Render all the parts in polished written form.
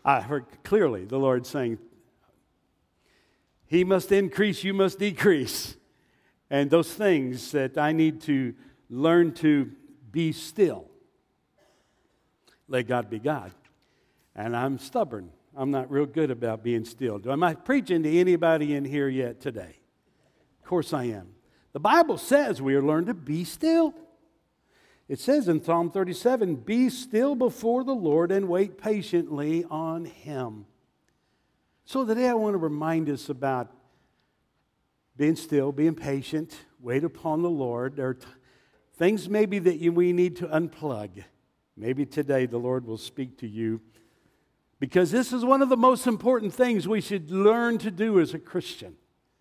I heard clearly the Lord saying, He must increase, you must decrease. And those things that I need to learn to be still. Let God be God. And I'm stubborn. I'm not real good about being still. Am I preaching to anybody in here yet today? Of course I am. The Bible says we are learned to be still. It says in Psalm 37, be still before the Lord and wait patiently on Him. So today I want to remind us about being still, being patient, wait upon the Lord. There are things maybe that we need to unplug. Maybe today the Lord will speak to you, because this is one of the most important things we should learn to do as a Christian,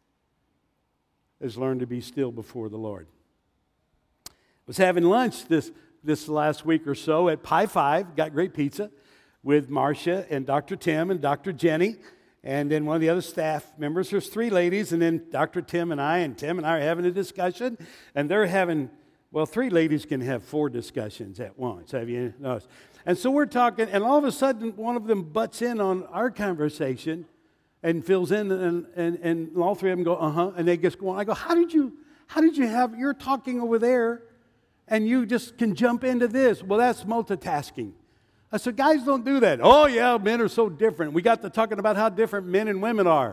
is learn to be still before the Lord. I was having lunch this last week or so at Pie 5, got great pizza, with Marcia and Dr. Tim and Dr. Jenny, and then one of the other staff members. There's 3 ladies, and then Dr. Tim and Tim and I are having a discussion, and they're having, 3 ladies can have 4 discussions at once. Have you noticed? And so we're talking, and all of a sudden, one of them butts in on our conversation and fills in, and all 3 of them go, and they just go on. I go, how did you have, you're talking over there, and you just can jump into this? Well, that's multitasking. I said, guys don't do that. Oh, yeah, men are so different. We got to talking about how different men and women are.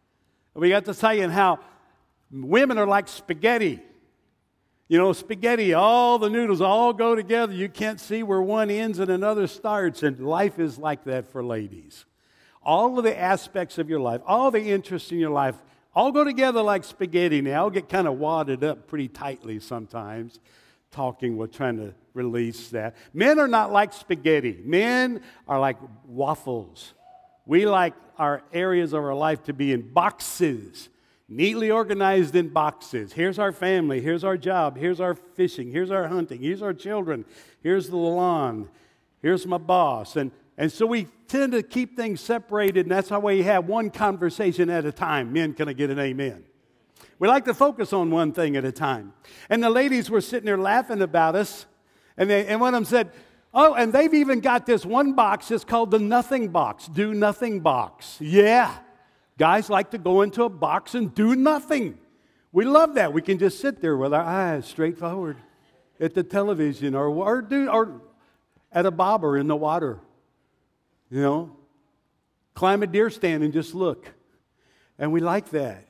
We got to saying how women are like spaghetti. You know, spaghetti, all the noodles all go together. You can't see where one ends and another starts. And life is like that for ladies. All of the aspects of your life, all the interests in your life, all go together like spaghetti. Now, I'll get kind of wadded up pretty tightly sometimes, trying to release that. Men are not like spaghetti. Men are like waffles. We like our areas of our life to be in boxes, neatly organized in boxes. Here's our family, here's our job, here's our fishing, here's our hunting, here's our children, here's the lawn, here's my boss. And so we tend to keep things separated, and that's how we have one conversation at a time. Men, can I get an amen? We like to focus on one thing at a time. And the ladies were sitting there laughing about us, and one of them said, oh, and they've even got this one box, it's called the nothing box, do nothing box. Yeah. Guys like to go into a box and do nothing. We love that. We can just sit there with our eyes straight forward at the television or at a bobber in the water. You know, climb a deer stand and just look. And we like that.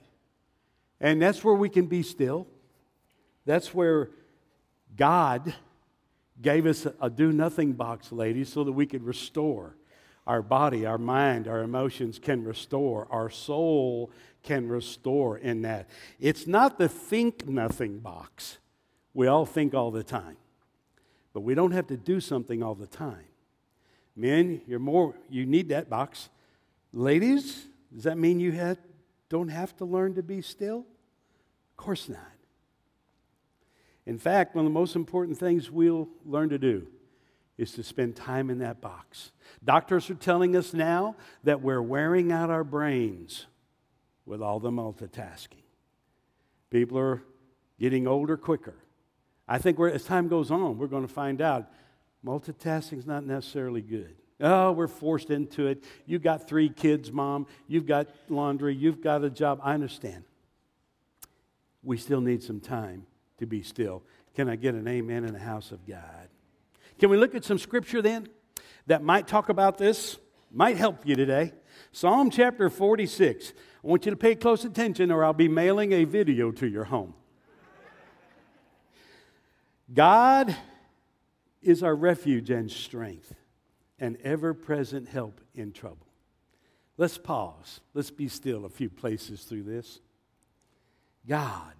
And that's where we can be still. That's where God gave us a do-nothing box, ladies, so that we could restore our body, our mind, our emotions can restore. Our soul can restore in that. It's not the think-nothing box. We all think all the time. But we don't have to do something all the time. Men, you need that box. Ladies, does that mean you don't have to learn to be still? Of course not. In fact, one of the most important things we'll learn to do is to spend time in that box. Doctors are telling us now that we're wearing out our brains with all the multitasking. People are getting older quicker. I think as time goes on, we're going to find out multitasking is not necessarily good. Oh, we're forced into it. You've got 3 kids, Mom. You've got laundry. You've got a job. I understand. We still need some time to be still. Can I get an amen in the house of God? Can we look at some scripture then that might talk about this? Might help you today. Psalm chapter 46. I want you to pay close attention or I'll be mailing a video to your home. God is our refuge and strength, an ever-present help in trouble. Let's pause. Let's be still a few places through this. God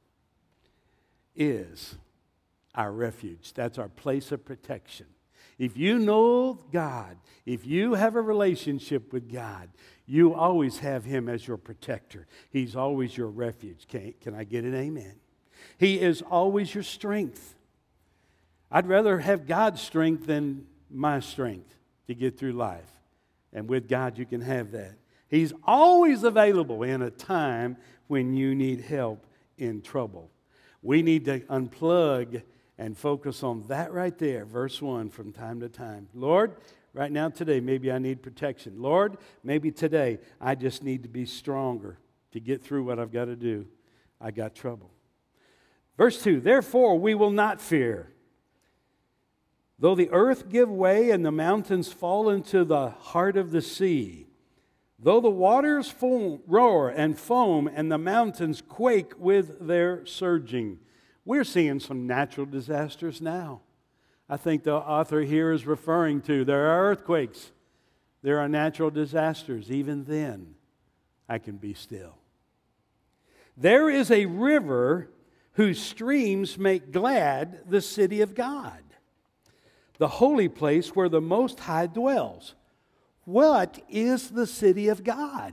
is our refuge. That's our place of protection. If you know God, if you have a relationship with God, you always have Him as your protector. He's always your refuge. Can I get an amen? He is always your strength. I'd rather have God's strength than my strength to get through life. And with God, you can have that. He's always available in a time when you need help in trouble. We need to unplug and focus on that right there, verse 1, from time to time. Lord, right now today, maybe I need protection. Lord, maybe today I just need to be stronger to get through what I've got to do. I got trouble. Verse 2, therefore we will not fear. Though the earth give way and the mountains fall into the heart of the sea, though the waters roar and foam and the mountains quake with their surging. We're seeing some natural disasters now. I think the author here is referring to there are earthquakes, there are natural disasters. Even then, I can be still. There is a river whose streams make glad the city of God, the holy place where the Most High dwells. What is the city of God?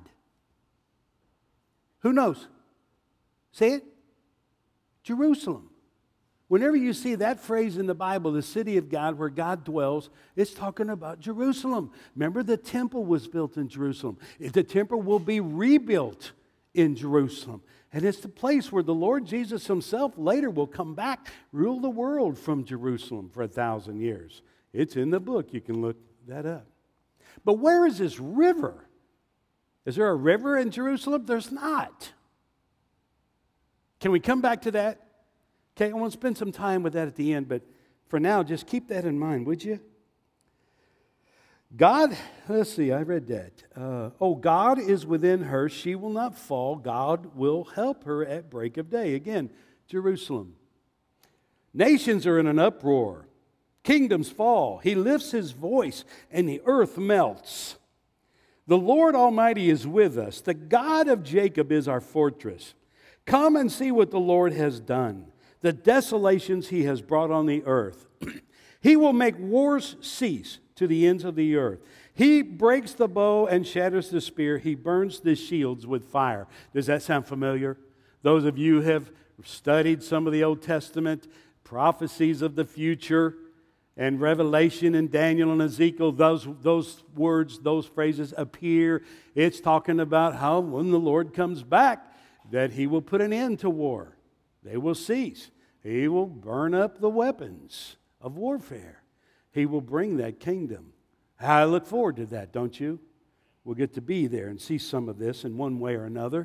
Who knows? Say it. Jerusalem. Whenever you see that phrase in the Bible, the city of God, where God dwells, it's talking about Jerusalem. Remember, the temple was built in Jerusalem. The temple will be rebuilt in Jerusalem. And it's the place where the Lord Jesus himself later will come back, rule the world from Jerusalem for 1,000 years. It's in the book. You can look that up. But where is this river? Is there a river in Jerusalem? There's not. Can we come back to that? Okay, I want to spend some time with that at the end, but for now, just keep that in mind, would you? God, let's see, I read that. God is within her. She will not fall. God will help her at break of day. Again, Jerusalem. Nations are in an uproar. Kingdoms fall. He lifts his voice and the earth melts. The Lord Almighty is with us. The God of Jacob is our fortress. Come and see what the Lord has done, the desolations he has brought on the earth. He will make wars cease to the ends of the earth. He breaks the bow and shatters the spear. He burns the shields with fire. Does that sound familiar? Those of you who have studied some of the Old Testament prophecies of the future and Revelation and Daniel and Ezekiel, those words, those phrases appear. It's talking about how when the Lord comes back, that he will put an end to war. They will cease. He will burn up the weapons of warfare. He will bring that kingdom. I look forward to that, don't you? We'll get to be there and see some of this in one way or another.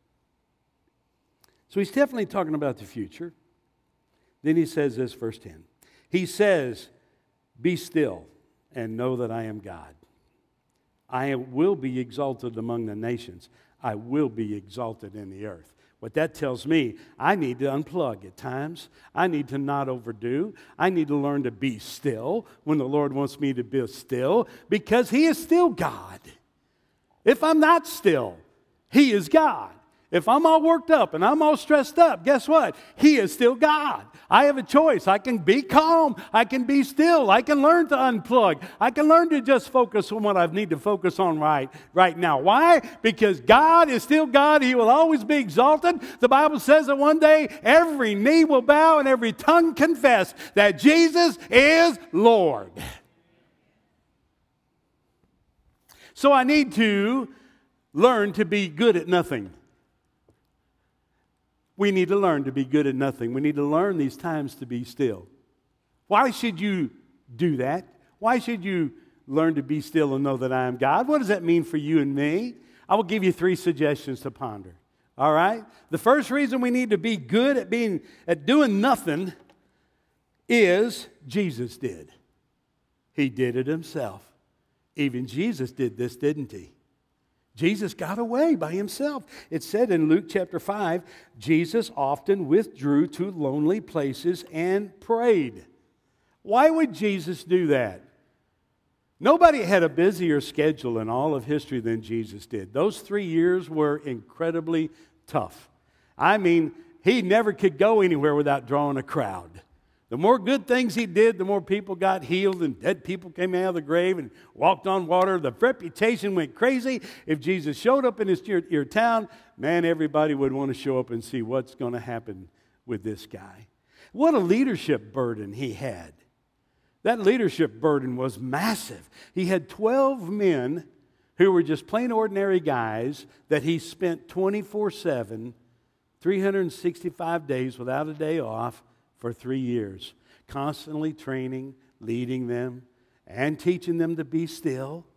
So he's definitely talking about the future. Then he says this, verse 10. He says, be still and know that I am God. I will be exalted among the nations. I will be exalted in the earth. What that tells me, I need to unplug at times. I need to not overdo. I need to learn to be still when the Lord wants me to be still, because he is still God. If I'm not still, he is God. If I'm all worked up and I'm all stressed up, guess what? He is still God. I have a choice. I can be calm. I can be still. I can learn to unplug. I can learn to just focus on what I need to focus on right now. Why? Because God is still God. He will always be exalted. The Bible says that one day every knee will bow and every tongue confess that Jesus is Lord. So I need to learn to be good at nothing. We need to learn to be good at nothing. We need to learn these times to be still. Why should you do that? Why should you learn to be still and know that I am God? What does that mean for you and me? I will give you 3 suggestions to ponder. All right? The first reason we need to be good at doing nothing is Jesus did. He did it himself. Even Jesus did this, didn't he? Jesus got away by himself. It said in Luke chapter 5, Jesus often withdrew to lonely places and prayed. Why would Jesus do that? Nobody had a busier schedule in all of history than Jesus did. Those 3 years were incredibly tough. I mean, he never could go anywhere without drawing a crowd. The more good things he did, the more people got healed and dead people came out of the grave and walked on water. The reputation went crazy. If Jesus showed up in your town, man, everybody would want to show up and see what's going to happen with this guy. What a leadership burden he had. That leadership burden was massive. He had 12 men who were just plain ordinary guys that he spent 24/7, 365 days without a day off, for 3 years, constantly training, leading them. and teaching them to be still.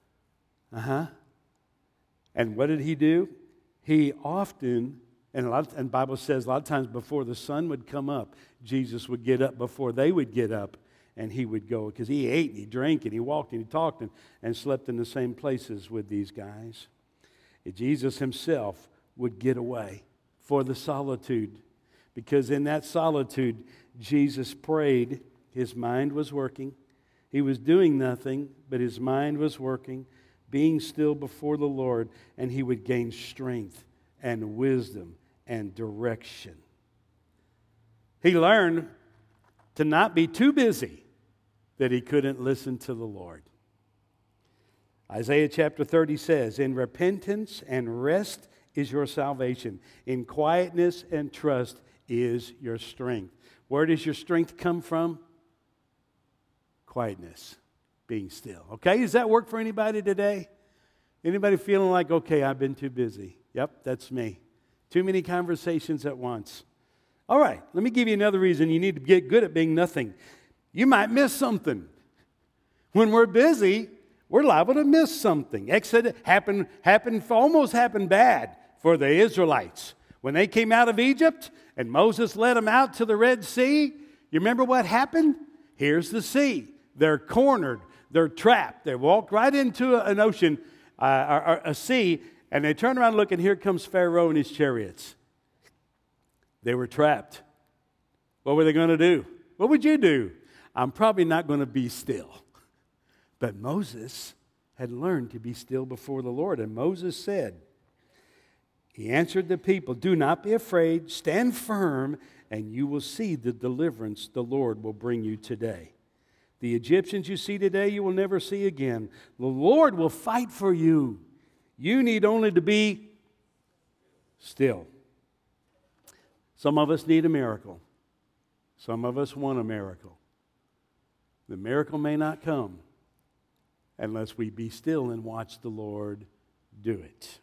And what did he do? He often, and the Bible says a lot of times before the sun would come up, Jesus would get up before they would get up, and he would go, because he ate and he drank and he walked and he talked and slept in the same places with these guys. Jesus himself would get away for the solitude, because in that solitude, Jesus prayed. His mind was working. He was doing nothing, but his mind was working, being still before the Lord, and he would gain strength and wisdom and direction. He learned to not be too busy that he couldn't listen to the Lord. Isaiah chapter 30 says, "In repentance and rest is your salvation. In quietness and trust is your strength." Where does your strength come from? Quietness, being still. Okay, does that work for anybody today? Anybody feeling like, okay, I've been too busy? Yep, that's me. Too many conversations at once. All right, let me give you another reason you need to get good at being nothing. You might miss something. When we're busy, we're liable to miss something. Exodus almost happened bad for the Israelites. When they came out of Egypt and Moses led them out to the Red Sea, you remember what happened? Here's the sea. They're cornered. They're trapped. They walked right into an ocean, a sea, and they turn around and look, and here comes Pharaoh and his chariots. They were trapped. What were they going to do? What would you do? I'm probably not going to be still. But Moses had learned to be still before the Lord. And Moses said, he answered the people, "Do not be afraid. Stand firm, and you will see the deliverance the Lord will bring you today. The Egyptians you see today, you will never see again. The Lord will fight for you. You need only to be still." Some of us need a miracle. Some of us want a miracle. The miracle may not come unless we be still and watch the Lord do it.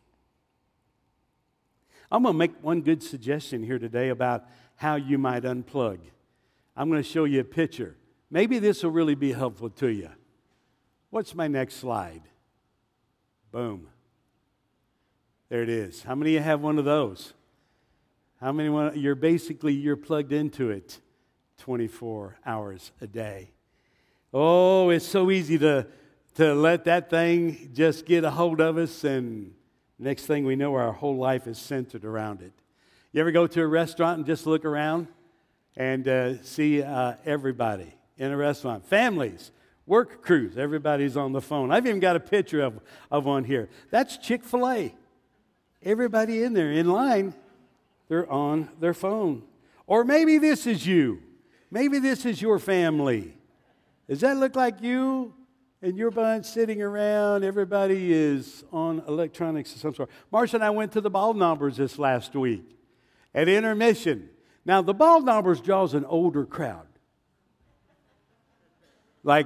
I'm going to make one good suggestion here today about how you might unplug. I'm going to show you a picture. Maybe this will really be helpful to you. What's my next slide? Boom. There it is. How many of you have one of those? How many want? You're plugged into it 24 hours a day. Oh, it's so easy to let that thing just get a hold of us, and next thing we know, our whole life is centered around it. You ever go to a restaurant and just look around and see everybody in a restaurant? Families, work crews, everybody's on the phone. I've even got a picture of one here. That's Chick-fil-A. Everybody in there in line, they're on their phone. Or maybe this is you. Maybe this is your family. Does that look like you and your bunch sitting around? Everybody is on electronics of some sort. Marcia and I went to the Ball Knobbers this last week at intermission. Now, the Ball Knobbers draws an older crowd. Like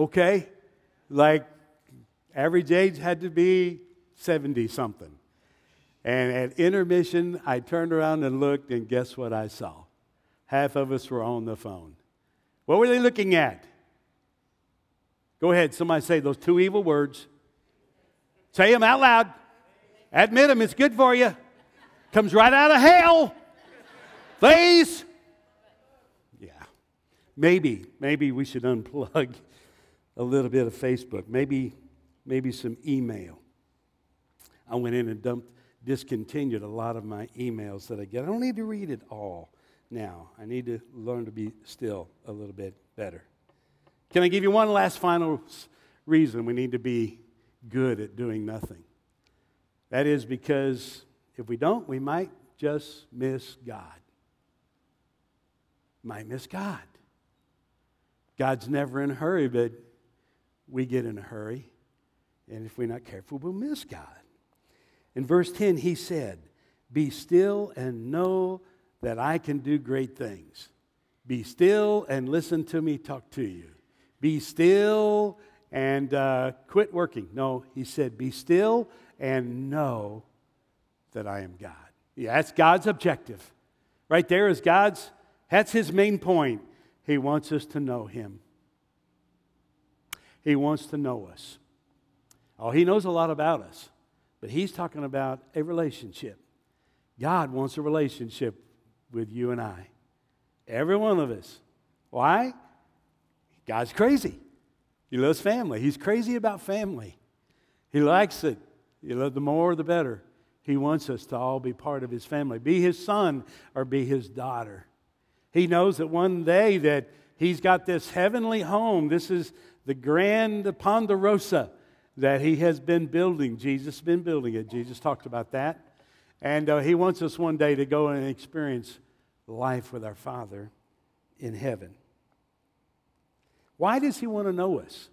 average age had to be 70-something. And at intermission, I turned around and looked, and guess what I saw? Half of us were on the phone. What were they looking at? Go ahead, somebody say those two evil words. Say them out loud. Admit them, it's good for you. Comes right out of hell. Please. Yeah. Maybe we should unplug a little bit of Facebook. Maybe some email. I went in and discontinued a lot of my emails that I get. I don't need to read it all now. I need to learn to be still a little bit better. Can I give you one last final reason we need to be good at doing nothing? That is because if we don't, we might just miss God. Might miss God. God's never in a hurry, but we get in a hurry. And if we're not careful, we'll miss God. In verse 10, he said, "Be still and know that I can do great things." Be still and listen to me talk to you. Be still and quit working. No, he said, be still and know that I am God. Yeah, that's God's objective. Right there is that's his main point. He wants us to know him. He wants to know us. Oh, He knows a lot about us, but He's talking about a relationship. God wants a relationship with you and I. Every one of us. Why? God's crazy. He loves family. He's crazy about family. He likes it. The more, the better. He wants us to all be part of His family. Be His son or be His daughter. He knows that one day that He's got this heavenly home. This is the grand Ponderosa that He has been building. Jesus has been building it. Jesus talked about that. And He wants us one day to go and experience life with our Father in heaven. Why does He want to know us?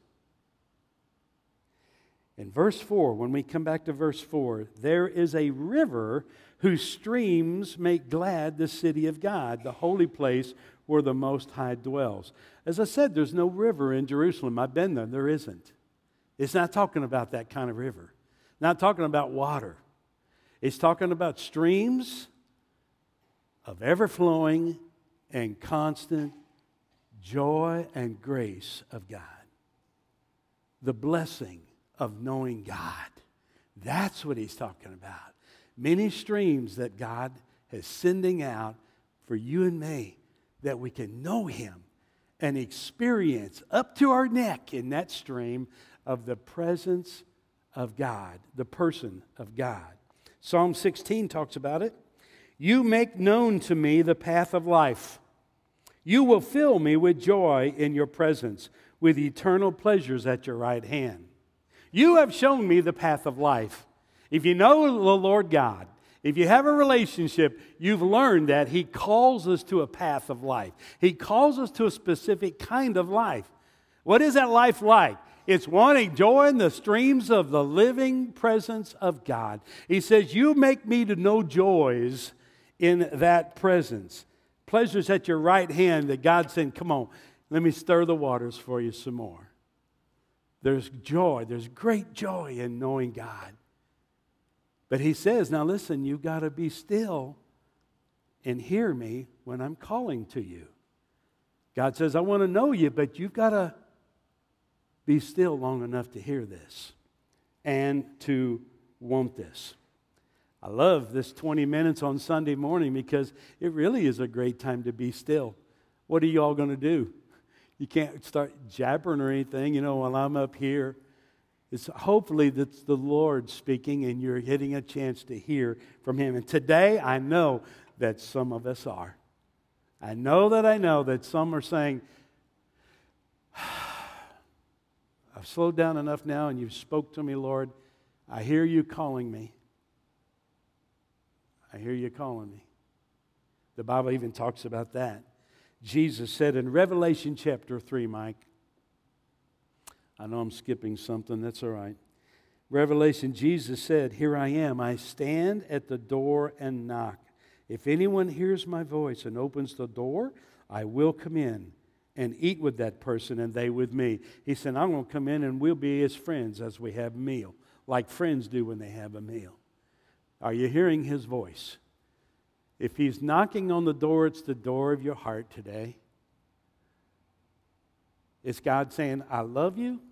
In verse 4, when we come back to verse 4, there is a river whose streams make glad the city of God, the holy place where the Most High dwells. As I said, there's no river in Jerusalem. I've been there. There isn't. It's not talking about that kind of river. Not talking about water. It's talking about streams of ever-flowing and constant joy and grace of God. The blessing of knowing God. That's what He's talking about. Many streams that God is sending out for you and me, that we can know Him and experience up to our neck in that stream of the presence of God, the person of God. Psalm 16 talks about it. You make known to me the path of life. You will fill me with joy in your presence, with eternal pleasures at your right hand. You have shown me the path of life. If you know the Lord God, if you have a relationship, you've learned that He calls us to a path of life. He calls us to a specific kind of life. What is that life like? It's wanting joy in the streams of the living presence of God. He says, you make me to know joys in that presence. Pleasures at your right hand that God said, come on, let me stir the waters for you some more. There's joy. There's great joy in knowing God. But He says, now listen, you've got to be still and hear me when I'm calling to you. God says, I want to know you, but you've got to be still long enough to hear this and to want this. I love this 20 minutes on Sunday morning because it really is a great time to be still. What are you all going to do? You can't start jabbering or anything, while I'm up here. It's hopefully that's the Lord speaking and you're getting a chance to hear from Him. And today I know that some of us are. I know that some are saying, I've slowed down enough now and you've spoke to me, Lord. I hear you calling me. I hear you calling me. The Bible even talks about that. Jesus said in Revelation chapter 3, Mike. I know I'm skipping something. That's all right. Revelation, Jesus said, here I am. I stand at the door and knock. If anyone hears my voice and opens the door, I will come in and eat with that person and they with me. He said, I'm going to come in and we'll be as friends as we have a meal, like friends do when they have a meal. Are you hearing His voice? If He's knocking on the door, it's the door of your heart today. It's God saying, I love you.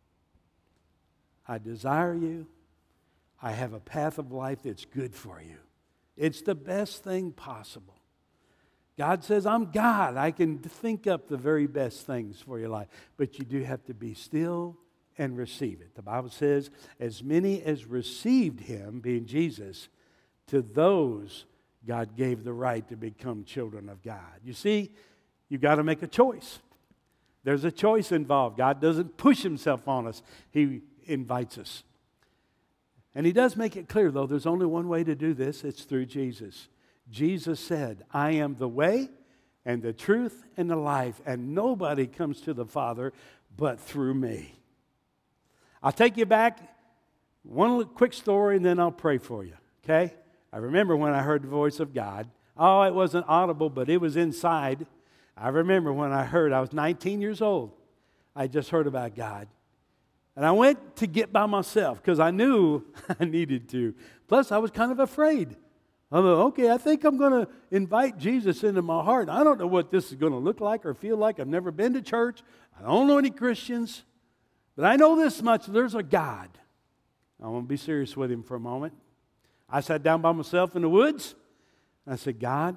I desire you. I have a path of life that's good for you. It's the best thing possible. God says, I'm God. I can think up the very best things for your life. But you do have to be still and receive it. The Bible says, as many as received Him, being Jesus, to those God gave the right to become children of God. You see, you've got to make a choice. There's a choice involved. God doesn't push Himself on us. He invites us. And He does make it clear, though, there's only one way to do this. It's through Jesus. Jesus said, I am the way and the truth and the life, and nobody comes to the Father but through me. I'll take you back, one quick story, and then I'll pray for you, okay? I remember when I heard the voice of God. Oh, it wasn't audible, but it was inside. I remember when I was 19 years old. I just heard about God. And I went to get by myself because I knew I needed to. Plus, I was kind of afraid. I thought, okay, I think I'm going to invite Jesus into my heart. I don't know what this is going to look like or feel like. I've never been to church. I don't know any Christians. But I know this much, there's a God. I want to be serious with him for a moment. I sat down by myself in the woods. And I said, God,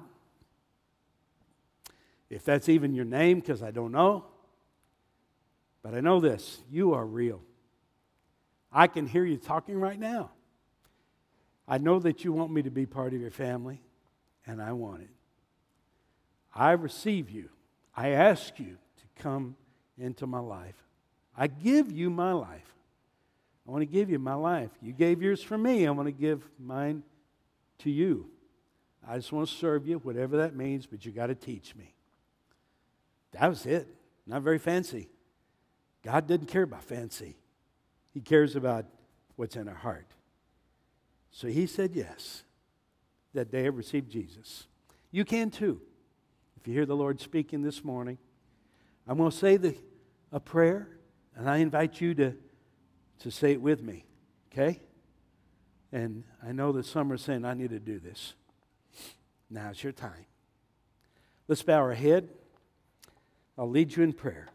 if that's even your name, because I don't know, but I know this, you are real. I can hear you talking right now. I know that you want me to be part of your family, and I want it. I receive you. I ask you to come into my life. I give you my life. I want to give you my life. You gave yours for me. I want to give mine to you. I just want to serve you, whatever that means, but you got to teach me. That was it. Not very fancy. God doesn't care about fancy. He cares about what's in our heart. So he said yes. That day I received Jesus. You can too. If you hear the Lord speaking this morning, I'm going to say a prayer, and I invite you to say it with me, okay? And I know that some are saying, I need to do this. Now's your time. Let's bow our head. I'll lead you in prayer.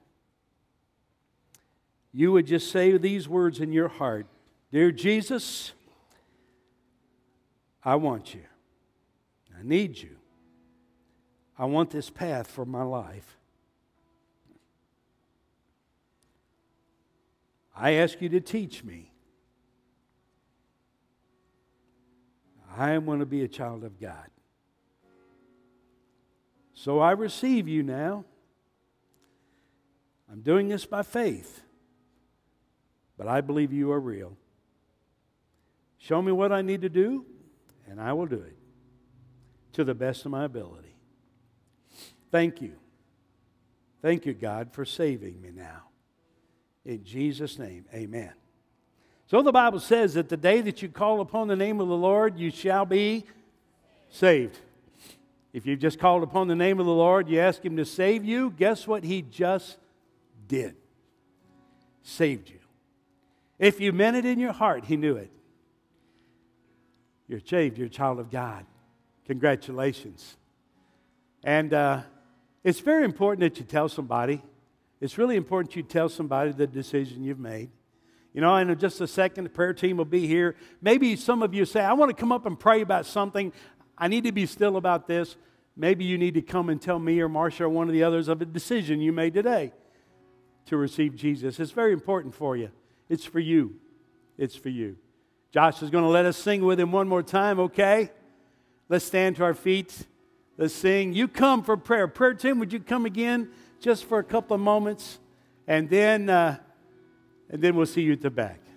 You would just say these words in your heart. Dear Jesus, I want you. I need you. I want this path for my life. I ask you to teach me. I want to be a child of God. So I receive you now. I'm doing this by faith, but I believe you are real. Show me what I need to do, and I will do it to the best of my ability. Thank you. Thank you, God, for saving me now. In Jesus' name, amen. So the Bible says that the day that you call upon the name of the Lord, you shall be saved. If you've just called upon the name of the Lord, you ask Him to save you, guess what He just did? Saved you. If you meant it in your heart, He knew it. You're saved. You're a child of God. Congratulations. And it's very important that you tell somebody. It's really important you tell somebody the decision you've made. You know, in just a second, the prayer team will be here. Maybe some of you say, I want to come up and pray about something. I need to be still about this. Maybe you need to come and tell me or Marcia or one of the others of a decision you made today to receive Jesus. It's very important for you. It's for you. It's for you. Josh is going to let us sing with him one more time, okay? Let's stand to our feet. Let's sing. You come for prayer. Prayer team, would you come again just for a couple of moments? And then we'll see you at the back.